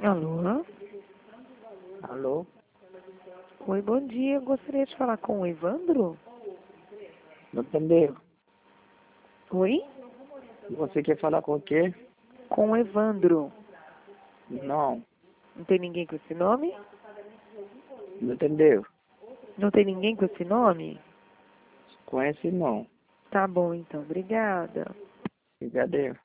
Alô? Alô? Oi, bom dia. Eu gostaria de falar com o Evandro. Não entendeu? Oi? Você quer falar com o quê? Com o Evandro. Não. Não tem ninguém com esse nome? Não entendeu? Não tem ninguém com esse nome? Conhece não. Tá bom, então. Obrigada. Brigadeiro.